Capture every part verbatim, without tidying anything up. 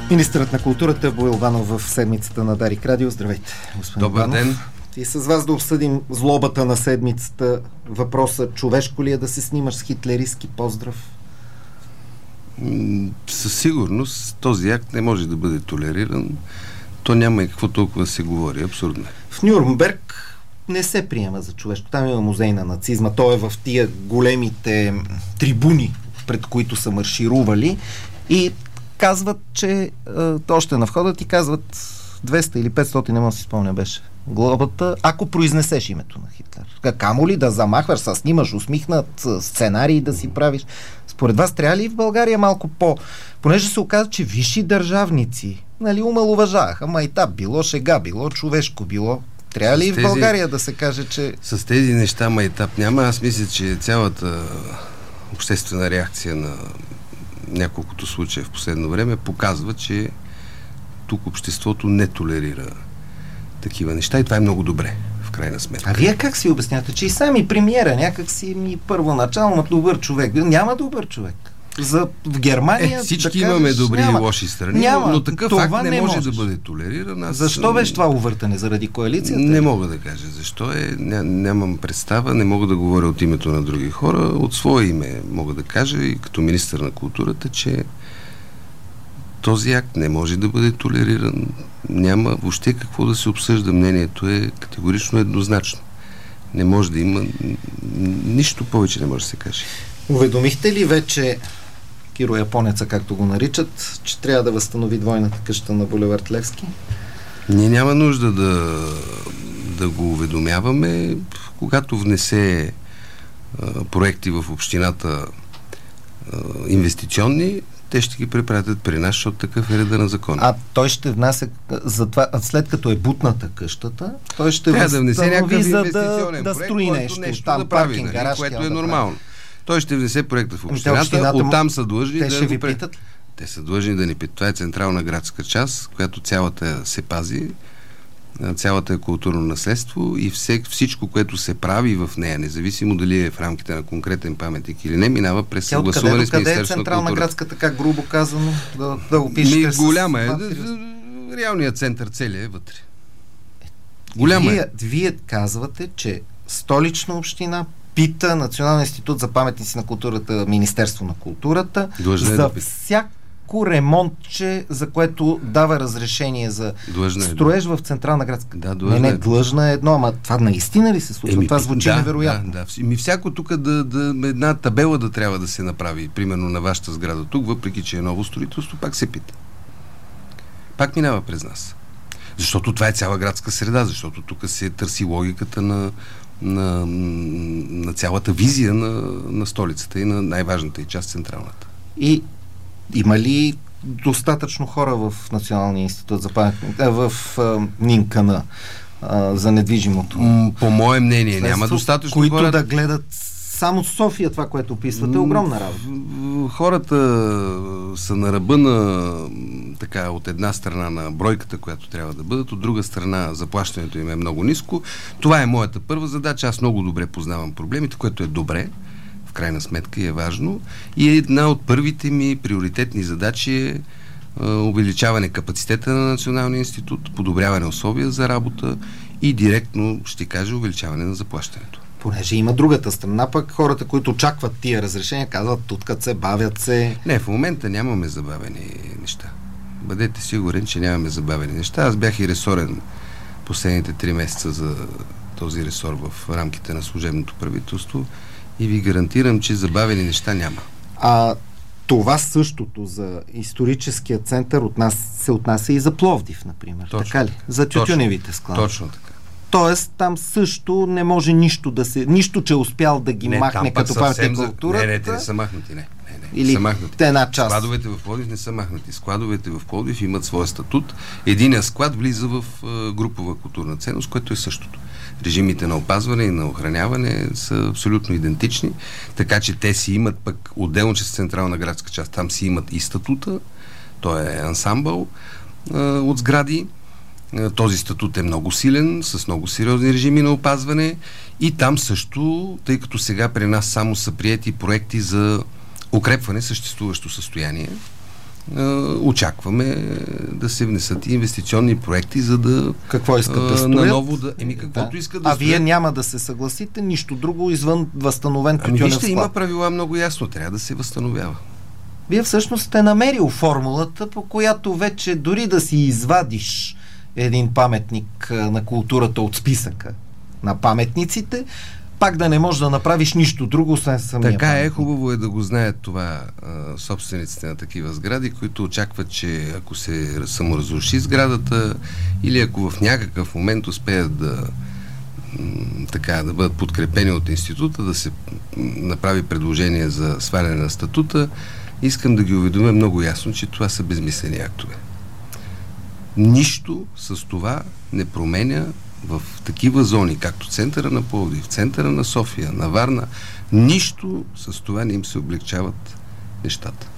Министърът на културата Боил Банов в седмицата на Дарик Радио. Здравейте, господин Добър Банов. ден. И с вас да обсъдим злобата на седмицата. Въпроса: човешко ли е да се снимаш с хитлеристки поздрав? М- със сигурност този акт не може да бъде толериран. То няма и какво толкова да се говори. Абсурдно. В Нюрнберг не се приема за човешко. Там има музей на нацизма. Той е в тия големите трибуни, пред които са марширували, и казват, че а, още на входа ти казват двеста или петстотин, не мога да си спомня, беше глобата, ако произнесеш името на Хитлер. Камо ли да замахваш, да снимаш усмихнат сценарий да си правиш? Според вас трябва ли в България малко по... Понеже се оказа, че висши държавници, нали, омалуважаваха, майтап, било шега, било човешко, било... Трябва ли и в тези... България да се каже, че... С тези неща майтап няма. Аз мисля, че цялата обществена реакция на няколкото случая в последно време показва, че тук обществото не толерира такива неща и това е много добре, в крайна сметка. А вие как си обяснявате, че и сами премиера някак си ми първоначално добър човек? Няма добър човек. За в Германия... Е, всички да имаме кажеш, добри няма. и лоши страни, няма. но, но такъв Това факт не, не може можеш. да бъде толериран. Аз... Защо беше това увъртане? Заради коалицията? Не мога да кажа защо е. Ня, нямам представа, не мога да говоря от името на други хора. От свое име мога да кажа и като министър на културата, че този акт не може да бъде толериран. Няма въобще какво да се обсъжда. Мнението е категорично еднозначно. Не може да има нищо повече, не може да се каже. Уведомихте ли вече Киро Японеца, както го наричат, че трябва да възстанови двойната къща на булевард Левски? Ние няма нужда да, да го уведомяваме. Когато внесе а, проекти в общината а, инвестиционни, те ще ги препратят при нас, защото такъв е реда на закона. А той ще внася за това, след като е бутната къщата, той ще трябва да внесе някакъв за инвестиционен да, да проект, строи който нещо, нещо там да прави, паркинг, нали, гараж, което е да нормално. прави. Той ще внесе проекта в общината, общината, оттам са длъжни те да ще го ви пре... питат. Те са длъжни да ни питат. Това е централна градска част, която цялата се пази, цялата е културно наследство и всек, всичко, което се прави в нея, независимо дали е в рамките на конкретен паметник или не, минава през съгласуване с Министерството на културата. Къде е централна градска, така грубо казано, да, да опишете? Ми, голяма е. С... Реалният център целия е вътре. Голяма вие, е. Вие казвате, че Столична община пита Националния институт за паметници на културата, Министерство на културата, Длъжна за е да всяко ремонтче, за което дава разрешение за длъжна строеж е, в централна градска. Да, не, не, е. длъжна е едно, ама това наистина ли се случва? Еми, това звучи да, невероятно. Да, да. Ми всяко тук да, да, една табела да трябва да се направи, примерно на вашата сграда тук, въпреки че е ново строителство, пак се пита. Пак минава през нас. Защото това е цяла градска среда, защото тук се търси логиката на На, на цялата визия на, на столицата и на най-важната и част, централната. И има ли достатъчно хора в Националния институт за паметник, в а, НИНКН а, за недвижимото? По мое мнение няма достатъчно които хора, да гледат само София, това, което описвате, е огромна работа. Хората са на ръба на, така, от една страна на бройката, която трябва да бъдат, от друга страна заплащането им е много ниско. Това е моята първа задача. Аз много добре познавам проблемите, което е добре, в крайна сметка, и е важно. И една от първите ми приоритетни задачи е увеличаване капацитета на Националния институт, подобряване условия за работа и директно, ще кажа, увеличаване на заплащането. Понеже има другата страна, пък хората, които очакват тия разрешения, казват, туткат се, бавят се. Не, в момента нямаме забавени неща. Бъдете сигурен, че нямаме забавени неща. Аз бях и ресорен последните три месеца за този ресор в рамките на служебното правителство и ви гарантирам, че забавени неща няма. А това същото за историческия център от нас се отнася и за Пловдив, например. Точно, така ли? За тютюневите склади. Точно така. Тоест, там също не може нищо да се... Нищо, че е успял да ги не, махне като паметник за... културата. Не, не, те не са махнати, не. не, не Или са махнати. една част. Складовете в Пловдив не са махнати. Складовете в Пловдив имат своя статут. Единият склад влиза в uh, групова културна ценност, което е същото. Режимите на опазване и на охраняване са абсолютно идентични, така че те си имат пък отделно, че с централна градска част, там си имат и статута, то е ансамбъл uh, от сгради. Този статут е много силен, с много сериозни режими на опазване и там също, тъй като сега при нас само са приети проекти за укрепване съществуващо състояние, очакваме да се внесат инвестиционни проекти, за да... Какво искат да строят? Наново да... Еми, каквото да. искат да А строят. вие няма да се съгласите нищо друго извън възстановен тютюнев ами, склад. вижте, има правила много ясно. Трябва да се възстановява. Вие всъщност сте намерил формулата, по която вече дори да си извадиш един паметник на културата от списъка на паметниците, пак да не можеш да направиш нищо друго, освен самия Така паметник. е, хубаво е да го знаят това а, собствениците на такива сгради, които очакват, че ако се саморазруши сградата или ако в някакъв момент успеят да м, така, да бъдат подкрепени от института, да се направи предложение за сваляне на статута, искам да ги уведомя много ясно, че това са безмислени актове. Нищо с това не променя в такива зони, както центъра на Пловдив, центъра на София, на Варна, нищо с това не им се облегчават нещата.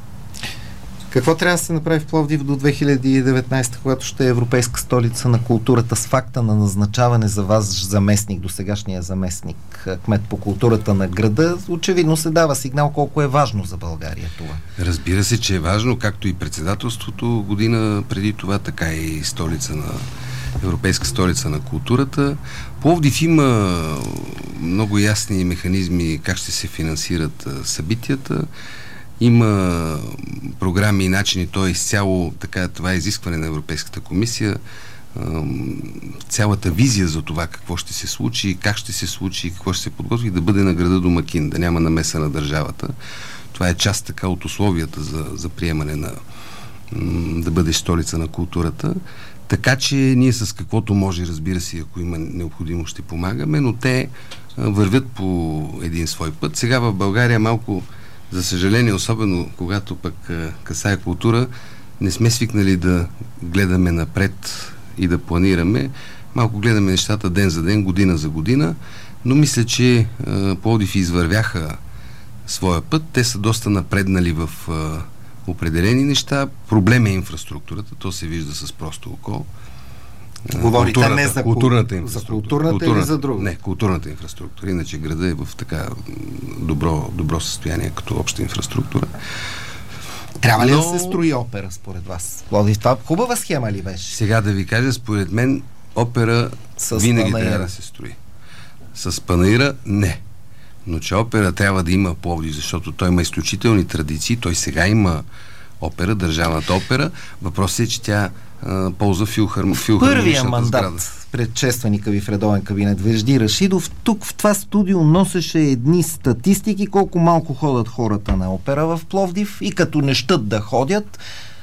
Какво трябва да се направи в Пловдив до две хиляди и деветнадесета, когато ще е Европейска столица на културата, с факта на назначаване за вас заместник, досегашния заместник, кмет по културата на града? Очевидно се дава сигнал колко е важно за България това. Разбира се, че е важно, както и председателството година преди това, така и столица на Европейска столица на културата. Пловдив има много ясни механизми как ще се финансират събитията. Има програми и начини, то е изцяло така, това е изискване на Европейската комисия, цялата визия за това какво ще се случи, как ще се случи, какво ще се подготви, да бъде на града домакин, да няма намеса на държавата. Това е част така от условията за, за приемане на да бъде столица на културата. Така че ние с каквото може, разбира се, ако има необходимо, ще помагаме, но те вървят по един свой път. Сега в България малко, за съжаление, особено когато пък касае култура, не сме свикнали да гледаме напред и да планираме. Малко гледаме нещата ден за ден, година за година, но мисля, че Пловдив извървяха своя път. Те са доста напреднали в определени неща. Проблем е инфраструктурата. То се вижда с просто око. Говорите културната, не за, културната за културната, културната или за друго? Не, културната инфраструктура. Иначе града е в така добро, добро състояние като обща инфраструктура. Трябва ли Но... да се строи опера, според вас? Пловдив, това хубава схема ли беше? Сега да ви кажа, според мен опера с винаги панаира. Трябва да се строи. С панаира не. Но че опера трябва да има Пловдив, защото той има изключителни традиции. Той сега има опера, държавната опера. Въпросът е, че тя а, ползва филхарм... филхармоничната мандат, сграда. предшественика ви в редовен кабинет Вежди Рашидов, тук в това студио носеше едни статистики, колко малко ходят хората на опера в Пловдив и като не щат да ходят,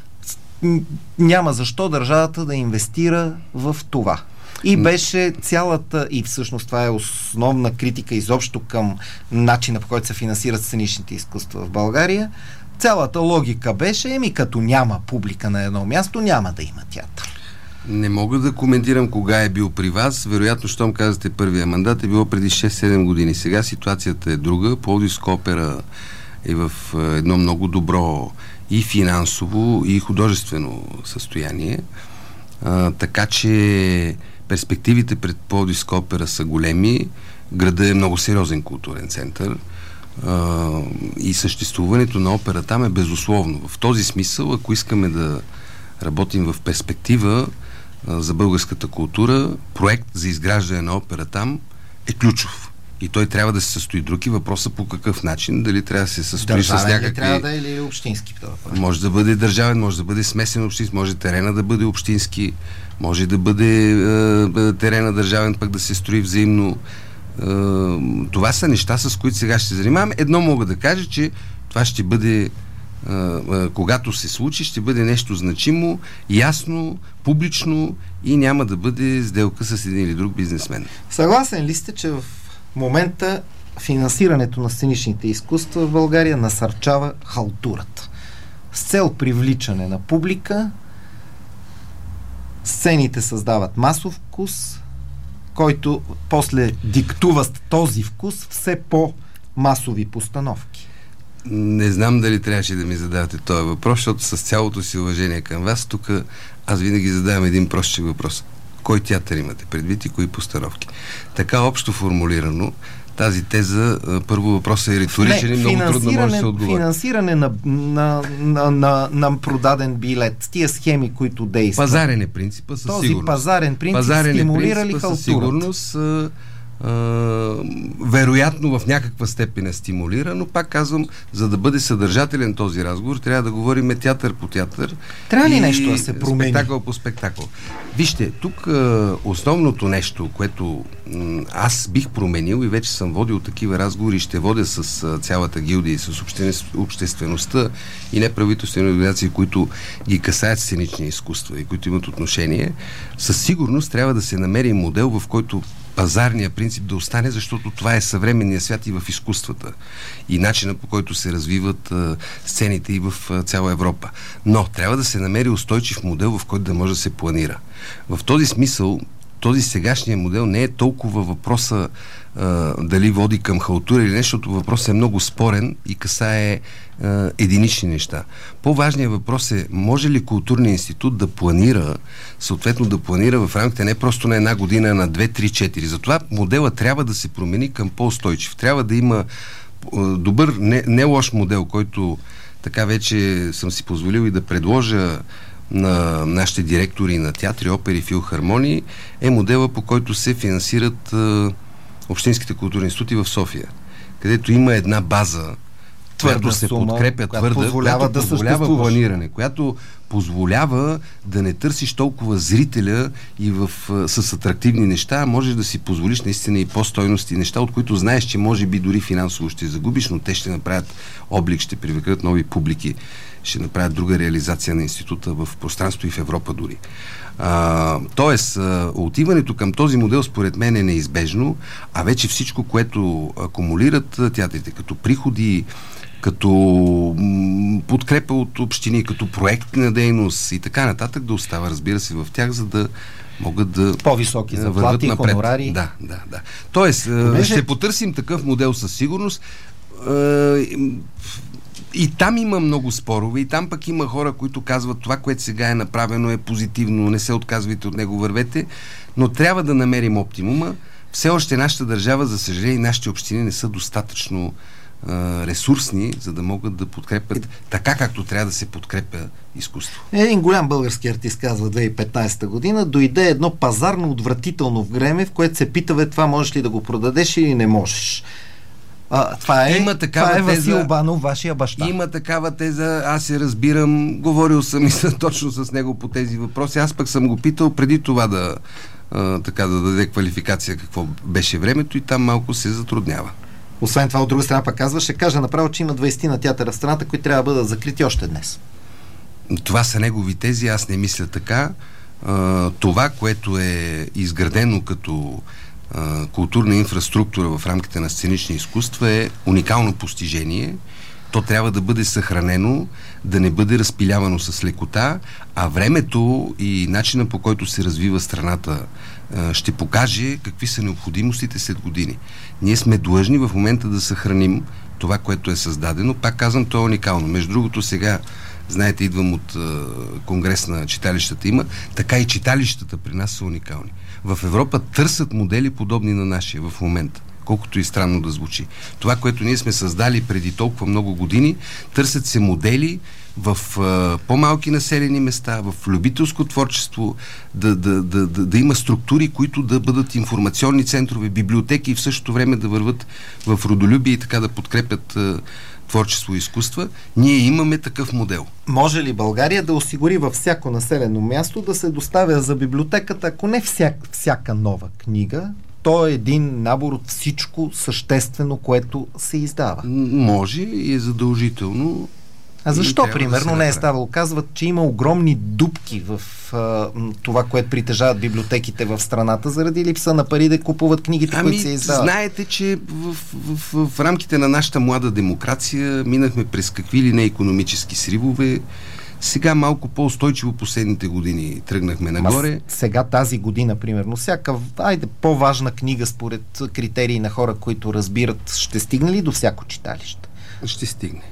няма защо държавата да инвестира в това. И беше цялата, и всъщност това е основна критика изобщо към начина, по който се финансират сценичните изкуства в България. Цялата логика беше, еми като няма публика на едно място, няма да има театър. Не мога да коментирам кога е бил при вас. Вероятно, щом казвате първия мандат, е било преди шест-седем години. Сега ситуацията е друга. Пловдивска опера е в едно много добро и финансово, и художествено състояние. А, така че перспективите пред Пловдивска опера са големи. Града е много сериозен културен център. Uh, и съществуването на опера там е безусловно. В този смисъл, ако искаме да работим в перспектива uh, за българската култура, проект за изграждане на опера там е ключов. И той трябва да се състои. Други въпроса по какъв начин, дали трябва да се състои държавен с някакви... трябва да е или общински? Може да бъде държавен, може да бъде смесен общински, може терена да бъде общински, може да бъде uh, терена държавен, пък да се строи взаимно. Uh, това са неща, с които сега ще се занимаваме. Едно мога да кажа, че това ще бъде, uh, uh, когато се случи, ще бъде нещо значимо, ясно, публично и няма да бъде сделка с един или друг бизнесмен. Съгласен ли сте, че в момента финансирането на сценичните изкуства в България насърчава халтурата? С цел привличане на публика, сцените създават масов вкус, който после диктува този вкус все по-масови постановки. Не знам дали трябваше да ми задавате този въпрос, защото с цялото си уважение към вас, тук аз винаги задавам един простичък въпрос. Кой театър имате предвид и кои постановки? Така общо формулирано, тази теза, първо въпросът е риторичен и много трудно може да се отговори. Финансиране на, на, на, на, на продаден билет, тия схеми, които действат. Пазарен е принципа със Този сигурност. пазарен принцип пазарен стимулира ли със халтурата? сигурност а, а, вероятно в някаква степен е стимулира, но пак казвам, за да бъде съдържателен този разговор, трябва да говорим театър по театър. Трябва ли нещо да се промени? Спектакъл по спектакъл. Вижте, тук а, основното нещо, което м, аз бих променил и вече съм водил такива разговори и ще водя с а, цялата гилдия и с обществеността и неправителствени организации, които ги касаят сценични изкуства и които имат отношение, със сигурност трябва да се намери модел, в който пазарния принцип да остане, защото това е съвременния свят и в изкуствата и начина, по който се развиват а, сцените и в а, цяла Европа. Но трябва да се намери устойчив модел, в който да може да се планира. В този смисъл, този сегашния модел не е толкова въпроса а, дали води към халтура или нещо, защото въпросът е много спорен и касае а, единични неща. По-важният въпрос е, може ли културният институт да планира, съответно да планира в рамките не просто на една година, а на две, три, четири. Затова модела трябва да се промени към по-устойчив. Трябва да има а, добър, не, не лош модел, който така вече съм си позволил и да предложа на нашите директори на театри, опери, филхармонии, е модела, по който се финансират е, общинските културни институти в София, където има една база, твърда която се сума, подкрепя твърда, позволява която да позволява планиране, която позволява да не търсиш толкова зрителя и в, с атрактивни неща, а можеш да си позволиш наистина и по-стойности неща, от които знаеш, че може би дори финансово ще загубиш, но те ще направят облик, ще привлекат нови публики, ще направят друга реализация на института в пространство и в Европа дори. А, тоест, а, отиването към този модел според мен е неизбежно, а вече всичко, което акумулират театрите, като приходи, като м- подкрепа от общини, като проектна дейност и така нататък, да остава, разбира се, в тях, за да могат да по-високи заплати, хонорари. Да, да, да. Тоест, Понеже... ще потърсим такъв модел със сигурност. И там има много спорове, и там пък има хора, които казват, това, което сега е направено, е позитивно, не се отказвайте от него, вървете, но трябва да намерим оптимума. Все още нашата държава, за съжаление, нашите общини не са достатъчно а, ресурсни, за да могат да подкрепят така, както трябва да се подкрепя изкуство. Един голям български артист казва две хиляди и петнадесета година, дойде едно пазарно отвратително време, в което се пита, това можеш ли да го продадеш или не можеш. А, това е, има това е Васил теза, Банов, вашия баща. Има такава теза, аз се разбирам, говорил съм и точно с него по тези въпроси. Аз пък съм го питал преди това да, а, така, да даде квалификация какво беше времето и там малко се затруднява. Освен това, от друга страна пък казва, ще кажа направо, че има двайсет на театъра в страната, които трябва да бъдат закрити още днес. Това са негови тези, аз не мисля така. А, това, което е изградено като културна инфраструктура в рамките на сценични изкуства е уникално постижение. То трябва да бъде съхранено, да не бъде разпилявано с лекота, а времето и начина, по който се развива страната, ще покаже какви са необходимостите след години. Ние сме длъжни в момента да съхраним това, което е създадено. Пак казвам, то е уникално. Между другото, сега, знаете, идвам от конгрес на читалищата има, така и читалищата при нас са уникални. В Европа търсят модели подобни на нашия в момента, колкото и странно да звучи. Това, което ние сме създали преди толкова много години, търсят се модели в а, по-малки населени места, в любителско творчество, да, да, да, да, да има структури, които да бъдат информационни центрове, библиотеки и в същото време да върват в родолюбие и така да подкрепят а, творчество и изкуства. Ние имаме такъв модел. Може ли България да осигури във всяко населено място да се доставя за библиотеката, ако не всяк, всяка нова книга, то е един набор от всичко съществено, което се издава? Може и е задължително. А защо, примерно, да не е ставало? Казват, че има огромни дупки в а, това, което притежават библиотеките в страната, заради липса на пари да купуват книгите, ами, които се издават. Знаете, че в, в, в, в рамките на нашата млада демокрация минахме през какви ли не икономически сривове. Сега малко по-устойчиво последните години тръгнахме нагоре. Ма сега тази година, примерно, всяка, айде, по-важна книга според критерии на хора, които разбират, ще стигне ли до всяко читалище? Ще стигне.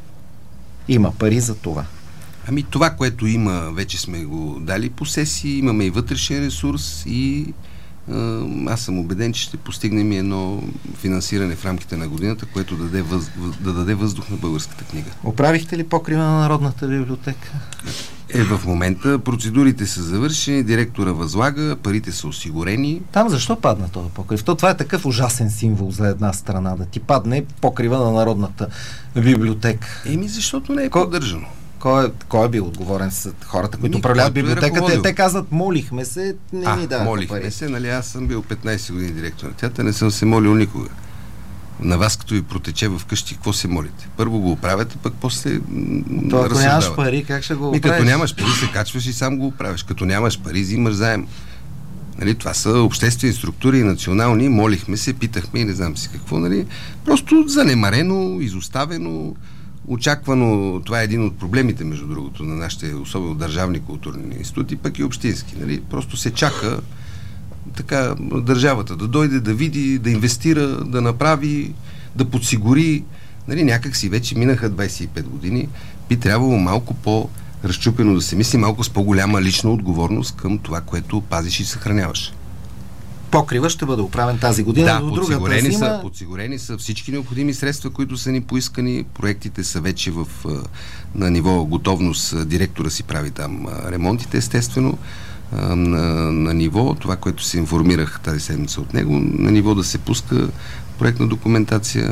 Има пари за това. Ами това, което има, вече сме го дали по сесии, имаме и вътрешен ресурс и аз съм убеден, че ще постигнем едно финансиране в рамките на годината, което да даде, въз, да даде въздух на българската книга. Оправихте ли покрива на Народната библиотека? Е, в момента процедурите са завършени, директора възлага, парите са осигурени. Там защо падна този покрив? То това е такъв ужасен символ за една страна, да ти падне покрива на Народната библиотека. Еми, защото не е Ко... поддържано. Кой е, кой е бил отговорен с хората, които управляват библиотеката? Е, те казват, молихме се, не а, ни даваха молихме пари. се, нали, аз съм бил петнайсет години директор на театър, не съм се молил никога. На вас, като ви протече в къщи, какво се молите? Първо го оправяте, пък после То, ако нямаш пари, как ще го оправиш? оправиш? Като нямаш пари, се качваш и сам го оправиш. Като нямаш пари, взимаш заем. Нали, това са обществени структури, национални, молихме се, питахме и не знам си какво. Нали. Просто занемарено, изоставено, очаквано. Това е един от проблемите, между другото, на нашите, особено държавни културни институти, пък и общински. Нали. Просто се чака така държавата да дойде, да види, да инвестира, да направи, да подсигури. Нали, някак си вече минаха двайсет и пет години. Би трябвало малко по-разчупено да се мисли, малко с по-голяма лична отговорност към това, което пазиш и съхраняваш. Покрива ще бъде оправен тази година. Да, до подсигурени, зима... са, подсигурени са всички необходими средства, които са ни поискани. Проектите са вече в, на ниво готовност. Директора си прави там ремонтите, естествено. На, на ниво, това, което се информирах тази седмица от него, на ниво да се пуска проектна документация,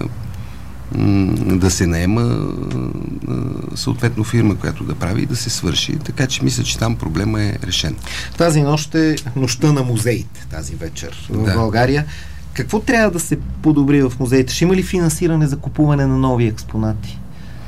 да се наема съответно фирма, която да прави и да се свърши. Така че мисля, че там проблема е решен. Тази нощ е нощта на музеите, тази вечер в да. България. Какво трябва да се подобри в музеите? Ще има ли финансиране за купуване на нови експонати?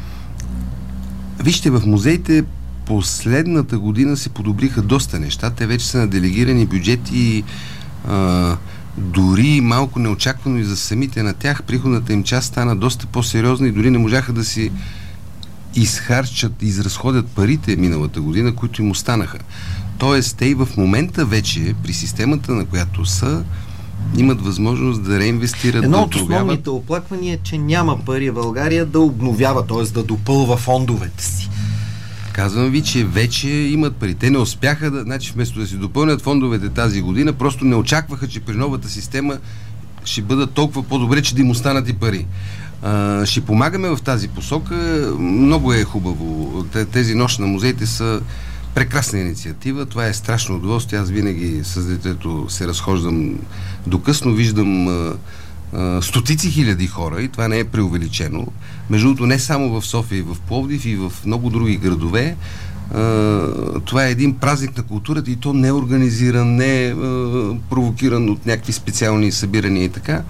Вижте, в музеите последната година се подобриха доста неща. Те вече са на делегирани бюджети, а, дори малко неочаквано и за самите на тях. Приходната им част стана доста по-сериозна и дори не можаха да си изхарчат, изразходят парите миналата година, които им останаха. Тоест, те и в момента вече, при системата, на която са, имат възможност да реинвестират. Едно да от основните оплаквания е, че няма пари в България да обновява, т.е. да допълва фондовете си. Казвам ви, че вече имат пари. Те не успяха да, значи вместо да си допълнят фондовете тази година, просто не очакваха, че при новата система ще бъдат толкова по-добре, че да им останат и пари. А, ще помагаме в тази посока. Много е хубаво. Тези нощи на музеите са прекрасна инициатива. Това е страшно удоволствие. Аз винаги с детето се разхождам до късно, виждам а, а, стотици хиляди хора и това не е преувеличено. Между другото, не само в София, и в Пловдив, и в много други градове. А, това е един празник на културата и то не е организиран, не е а, провокиран от някакви специални събирания и така.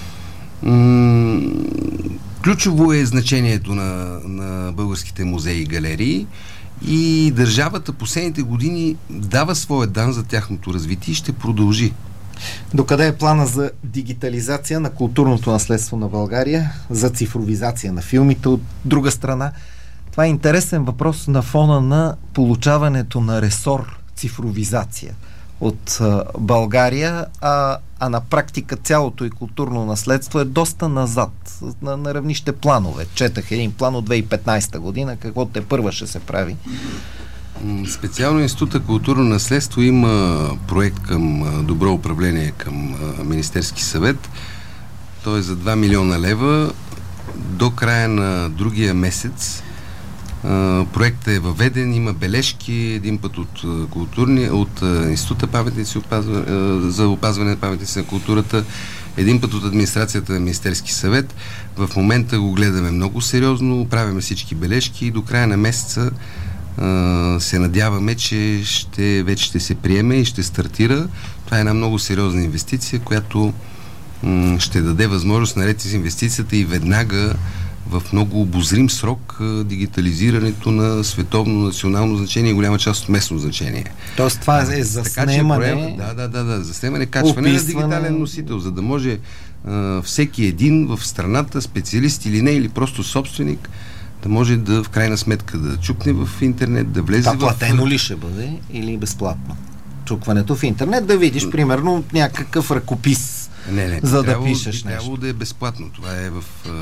М- ключово е значението на, на българските музеи и галерии и държавата последните години дава своя дан за тяхното развитие и ще продължи. Докъде е плана за дигитализация на културното наследство на България, за цифровизация на филмите от друга страна? Това е интересен въпрос на фона на получаването на ресор цифровизация от а, България, а, а на практика цялото и културно наследство е доста назад, на, на равнище планове. Четах един план от две хиляди и петнайсета година, какво те първа ще се прави. Специално Института културно наследство има проект към добро управление към Министерски съвет. Той е за два милиона лева. До края на другия месец проектът е въведен, има бележки един път от културния, от Института паметници за опазване на паметници на културата, един път от администрацията на Министерски съвет. В момента го гледаме много сериозно, правим всички бележки и до края на месеца Uh, се надяваме, че ще, вече ще се приеме и ще стартира. Това е една много сериозна инвестиция, която м- ще даде възможност наред с инвестицията и веднага в много обозрим срок uh, дигитализирането на световно, национално значение и голяма част от местно значение. Тоест това е за така, снемане... Проем, да, да, да, да, за снемане, качване описване... на дигитален носител, за да може uh, всеки един в страната, специалист или не, или просто собственик, да може да в крайна сметка да чукне в интернет, да влезе Това в... платено ли ще бъде или безплатно? Чукването в интернет, да видиш примерно някакъв ръкопис не, не, за да трябвало, пишеш нещо. Трябвало да е безплатно. Това е в... А,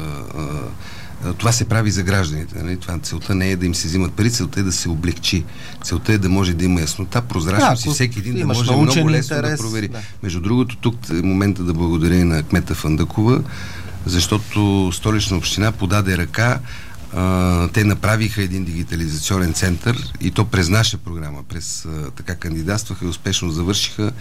а, това се прави за гражданите. Нали? Това, целта не е да им се взимат пари, целта е да се облегчи. Целта е да може да има яснота, прозрачност и всеки един да може много лесно интерес, да провери. Да. Между другото, тук е момента да благодаря и на кмета Фандъкова, защото Столична община подаде ръка. Uh, те направиха един дигитализационен център и то през наша програма, през uh, така кандидатстваха и успешно завършиха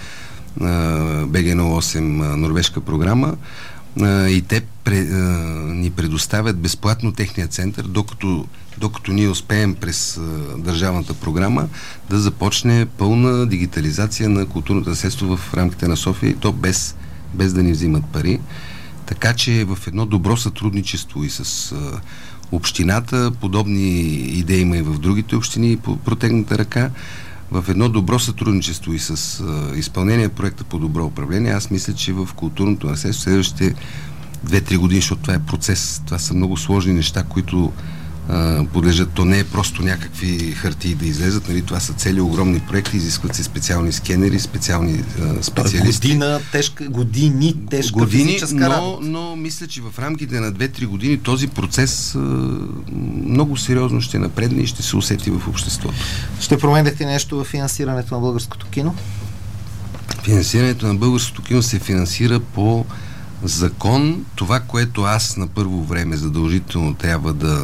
uh, Б Г нула осем uh, норвежка програма uh, и те пре, uh, ни предоставят безплатно техния център, докато, докато ние успеем през uh, държавната програма да започне пълна дигитализация на културното наследство в рамките на София и то без, без да ни взимат пари. Така че в едно добро сътрудничество и с uh, общината, подобни идеи има и в другите общини по протегната ръка, в едно добро сътрудничество и с а, изпълнение на проекта по добро управление, аз мисля, че в културното наследство следващите две-три години, защото това е процес, това са много сложни неща, които а, подлежат, то не е просто някакви хартии да излезат, нали? Това са цели огромни проекти, изискват се специални скенери, специални а, специалисти. Година, тежка, години, тежка години, физическа но, работа. но мисля, че в рамките на две-три години този процес а, много сериозно ще напредне и ще се усети в обществото. Ще променяте нещо в финансирането на българското кино? Финансирането на българското кино се финансира по закон. Това, което аз на първо време задължително трябва да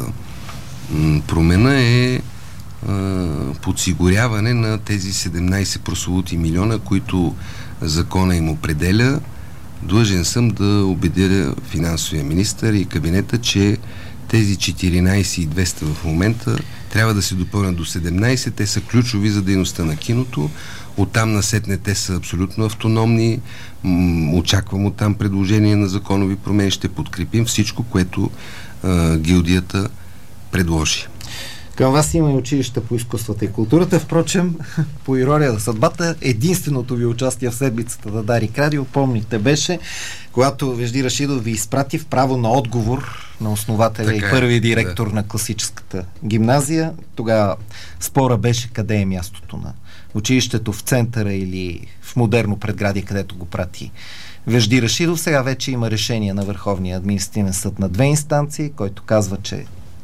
промена е а, подсигуряване на тези седемнайсет прословути милиона, които закона им определя. Длъжен съм да убедя финансовия министър и кабинета, че тези четиринайсет хиляди и двеста в момента трябва да се допълнят до седемнайсет. Те са ключови за дейността на киното. Оттам насетне те са абсолютно автономни. М- очаквам оттам предложение на законови промени. Ще подкрепим всичко, което а, гилдията предложи. Към вас има и училища по изкуствата и културата. Впрочем, по ирония на съдбата, единственото ви участие в седмицата на Дарик Радио, помните, беше, когато Вежди Рашидов ви изпрати в право на отговор на основателя така и първи е, директор да. на класическата гимназия. Тогава спора беше къде е мястото на училището, в центъра или в модерно предградие, където го прати Вежди Рашидов. Сега вече има решение на Върховния административен съд на две инстанции, който казва, че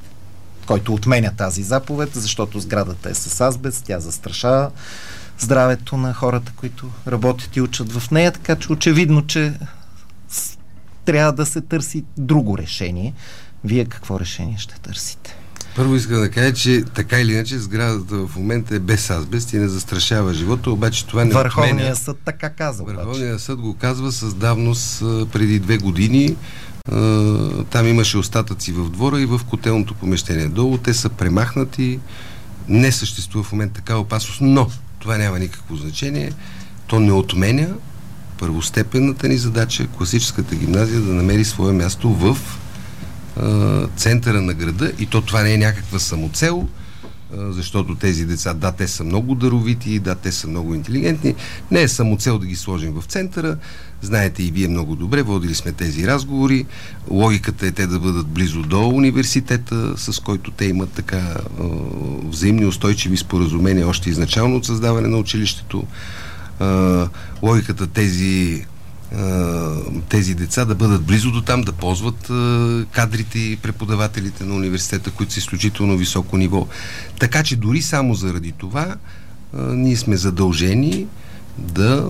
който отменя тази заповед, защото сградата е с азбест, тя застрашава здравето на хората, които работят и учат в нея, така че очевидно, че трябва да се търси друго решение. Вие какво решение ще търсите? Първо искам да кажа, че така или иначе сградата в момента е без азбест и не застрашава живота, обаче това не Върховният отменя. съд така казва. Върховният съд го казва с давност преди две години. Uh, там имаше остатъци в двора и в котелното помещение долу. Те са премахнати. Не съществува в момента такава опасност, но това няма никакво значение. То не отменя първостепенната ни задача класическата гимназия да намери свое място в uh, центъра на града и то това не е някаква самоцел, uh, защото тези деца, да, те са много даровити, да, те са много интелигентни. Не е самоцел да ги сложим в центъра. Знаете и вие много добре, водили сме тези разговори. Логиката е те да бъдат близо до университета, с който те имат така е, взаимни устойчиви споразумения още изначално от създаване на училището. Е, логиката тези, е, тези деца да бъдат близо до там, да ползват е, кадрите и преподавателите на университета, които са изключително високо ниво. Така че дори само заради това е, ние сме задължени да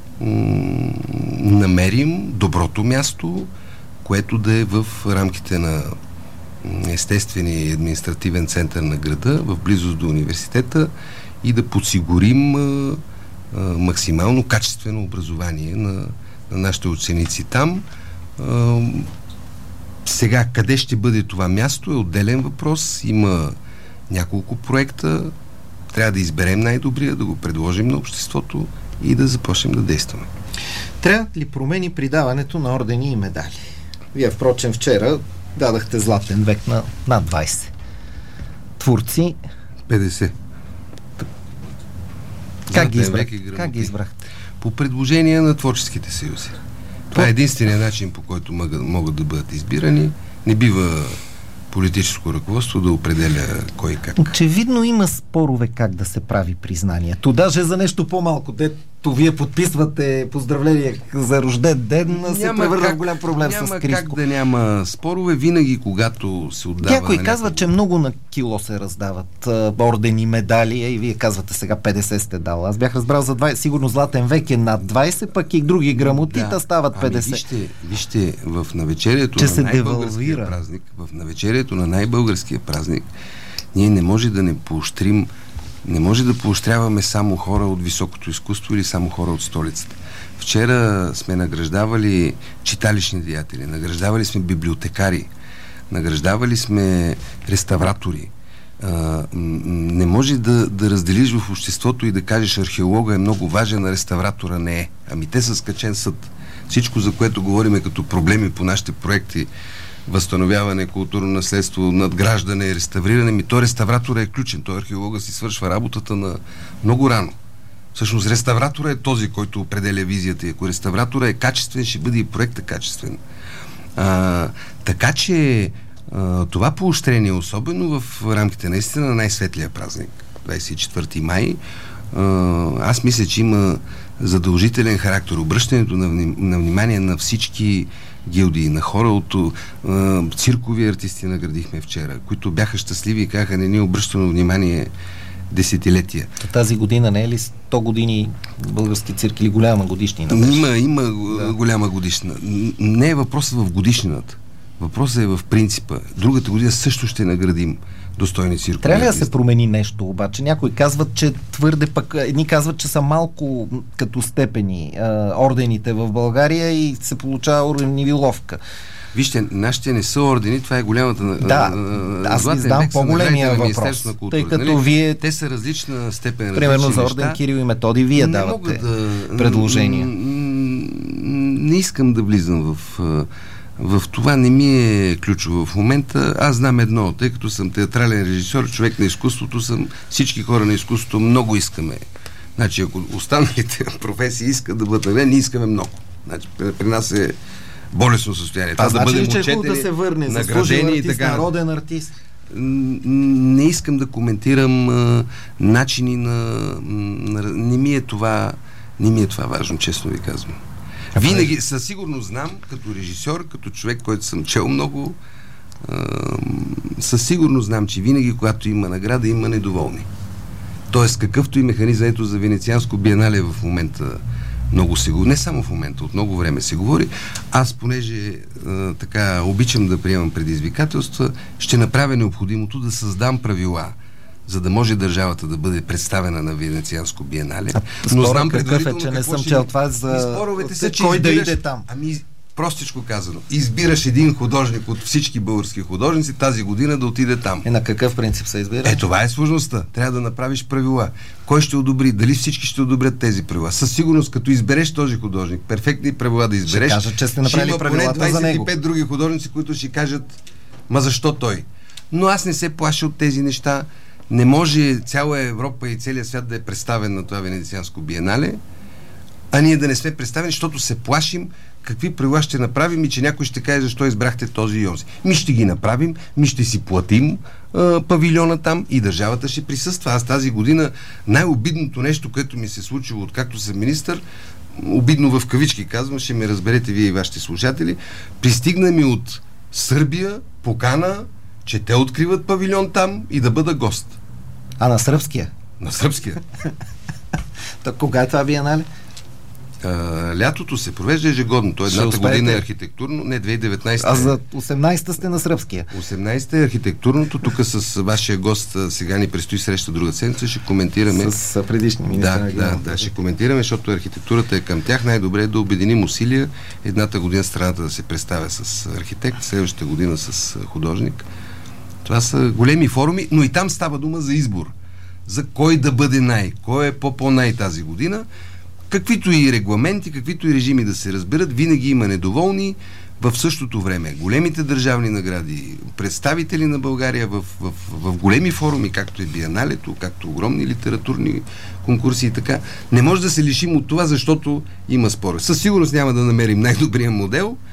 намерим доброто място, което да е в рамките на естествения и административен център на града, в близост до университета и да подсигурим а, а, максимално качествено образование на, на нашите ученици там. А, сега, къде ще бъде това място е отделен въпрос. Има няколко проекта. Трябва да изберем най-добрия, да го предложим на обществото и да започнем да действаме. Трябват ли промени при даването на ордени и медали? Вие, впрочем, вчера дадахте златен век на над двайсет творци. петдесет. Как ги, избрах? как ги избрахте? По предложение на творческите съюзи. Това е единственият начин, по който могат, могат да бъдат избирани. Не бива политическо ръководство да определя кой как. Очевидно има спорове как да се прави признанието. Даже за нещо по-малко. Те вие подписвате поздравления за рожден ден, се превърна в голям проблем с Криско. Няма как да няма спорове, винаги когато се отдава. Някой на казва, някого... че много на кило се раздават а, ордени, медали, и вие казвате сега петдесет сте дал. Аз бях разбрал за двайсет, сигурно Златен век е над двайсет, пък и други грамотита да. стават петдесет. Ами вижте, вижте, в навечерието че на се най-българския девалвира. празник, в навечерието на най-българския празник, ние не може да не поощрим, не може да поощряваме само хора от високото изкуство или само хора от столицата. Вчера сме награждавали читалищни деятели, награждавали сме библиотекари, награждавали сме реставратори. А, не може да, да разделиш в обществото и да кажеш археолога е много важен, а реставратора не е. Ами те са скачен съд. Всичко, за което говориме като проблеми по нашите проекти, възстановяване, културно наследство, надграждане и реставриране, ми то реставратора е ключен. Той археолога си свършва работата на много рано. Всъщност реставратора е този, който определя визията. И ако реставратора е качествен, ще бъде и проекта качествен. А, така че а, това поощрение, особено в рамките наистина на най-светлия празник, двайсет и четвърти май, а, аз мисля, че има задължителен характер. Обръщането на, вним, на внимание на всички гилдии, на хора от а, циркови артисти наградихме вчера, които бяха щастливи и казаха, не ни обръщано внимание десетилетия. Тази година не е ли сто години български цирк или голяма годишнина? Има, има да. голяма годишнина. Не е въпросът в годишнината. Въпросът е в принципа. Другата година също ще наградим достойни циркови. Трябва ли да се промени нещо обаче? Някои казват, че твърде пък... Едни казват, че са малко като степени а, ордените в България и се получава орденивиловка. Вижте, нашите не са ордени, това е голямата... Да, а, аз ви знам по-големия въпрос, тъй като нали? вие... Те са различна степен, примерно за орден неща. Кирил и Методий вие не давате да, предложения. Не искам да влизам в... В това не ми е ключово в момента. Аз знам едно, тъй като съм театрален режисьор, човек на изкуството съм, всички хора на изкуството много искаме. Значи, ако останалите професии искат да бъдат, не, ние искаме много. Значи, при нас е болесно състояние. А това значи да ли, че е да се върне, заслужен артист, така... народен артист? Не искам да коментирам а, начини на, на... Не ми е това не ми е това важно, честно ви казвам. Винаги, със сигурност знам, като режисьор, като човек, който съм чел много, а, със сигурност знам, че винаги, когато има награда, има недоволни. Тоест, какъвто и механизъм, ето за Венецианско биенале в момента много се говори, не само в момента, от много време се говори. Аз, понеже а, така обичам да приемам предизвикателства, ще направя необходимото да създам правила, за да може държавата да бъде представена на Венецианско биенале. А, но знам какъв е, че не съм чел това за... Споровете са, че кой избираш... да иде там. Ами, простичко казано, избираш един художник от всички български художници тази година да отиде там. Е, на какъв принцип се избира? Е, това е сложността. Трябва да направиш правила. Кой ще одобри? Дали всички ще одобрят тези правила? Със сигурност, като избереш този художник, перфектни правила да избереш, ще кажа, че сте направили ще има поне двайсет и пет други художници, които ще кажат, ма защо той? Но аз не се плаша от тези неща. Не може цяла Европа и целият свят да е представен на това Венецианско биенале, а ние да не сме представени, защото се плашим какви правила ще направим и че някой ще каже защо избрахте този и онзи. Ми ще ги направим, ми ще си платим а, павилиона там и държавата ще присъства. Аз тази година най-обидното нещо, което ми се случило, откакто съм министър, обидно в кавички казвам, ще ме разберете вие и вашите слушатели, пристигна ми от Сърбия покана, че те откриват павилион там и да бъда гост. А на сръбския? На сръбския. Так, кога е това биенале? А, лятото се провежда ежегодно. То едната година е архитектурно, не, две хиляди и деветнадесета. А за осемнадесета сте на сръбския. осемнадесета е архитектурното. Тук с вашия гост сега ни предстои среща друга седмица. Ще коментираме. С предишни министри. Да, да, да, ще коментираме, защото архитектурата е към тях. Най-добре е да обединим усилия. Едната година страната да се представя с архитект, следващата година с художник. Това са големи форуми, но и там става дума за избор. За кой да бъде най, кой е по-по-най тази година. Каквито и регламенти, каквито и режими да се разберат, винаги има недоволни. В същото време големите държавни награди, представители на България в, в, в големи форуми, както е биеналето, както огромни литературни конкурси и така, не може да се лишим от това, защото има спор. Със сигурност няма да намерим най-добрия модел,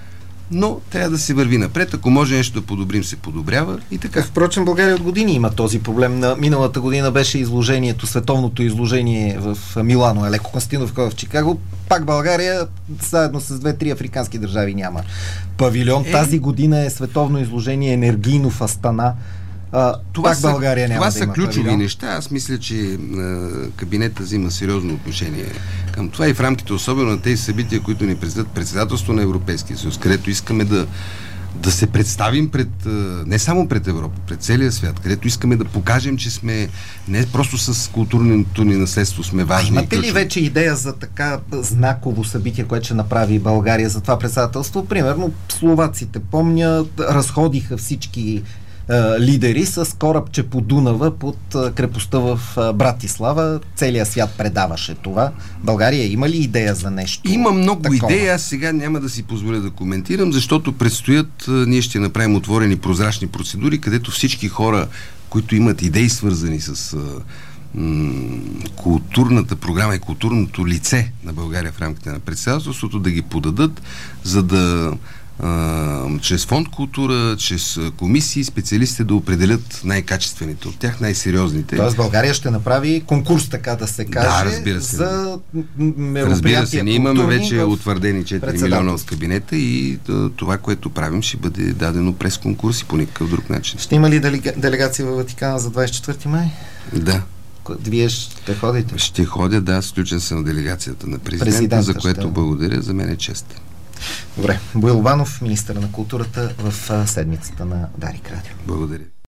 но трябва да се върви напред. Ако може нещо да подобрим, се подобрява и така. Впрочем, България от години има този проблем. На миналата година беше изложението, световното изложение в Милано, Елеко Константинов в Чикаго. Пак България, заедно с две-три африкански държави, няма павилион. Е... Тази година е световно изложение енергийно в Астана. А, това пак са, България няма това да са има ключови павилион. неща. Аз мисля, че а, кабинета взима сериозно отношение към това и в рамките особено на тези събития, които ни предстоят, председателство на Европейския съюз, където искаме да, да се представим пред, не само пред Европа, пред целия свят, където искаме да покажем, че сме не просто с културното ни наследство сме важни. А имате ли вече идея за така знаково събитие, което ще направи България за това председателство? Примерно словаците, помня, разходиха всички лидери с корабче по Дунава под крепостта в Братислава. Целият свят предаваше това. България има ли идея за нещо? Има много такова? идеи. Аз сега няма да си позволя да коментирам, защото предстоят, ние ще направим отворени прозрачни процедури, където всички хора, които имат идеи свързани с м- културната програма и културното лице на България в рамките на председателството, да ги подадат, за да Uh, чрез фонд култура, чрез комисии, специалистите да определят най-качествените от тях, най-сериозните. Тоест България ще направи конкурс, така да се каже, да, разбира се, за мероприятия. Разбира се, ние имаме вече утвърдени четири милиона от кабинета и това, което правим, ще бъде дадено през конкурси по никакъв друг начин. Ще има ли делега... делегация във Ватикана за двадесет и четвърти май? Да. Вие ще ходите? Ще ходя, да, сключен съм на делегацията на президента, президента за което ще... благодаря, за мен е чест. Добре. Боил Банов, министър на културата в седмицата на Дарик Радио. Благодаря.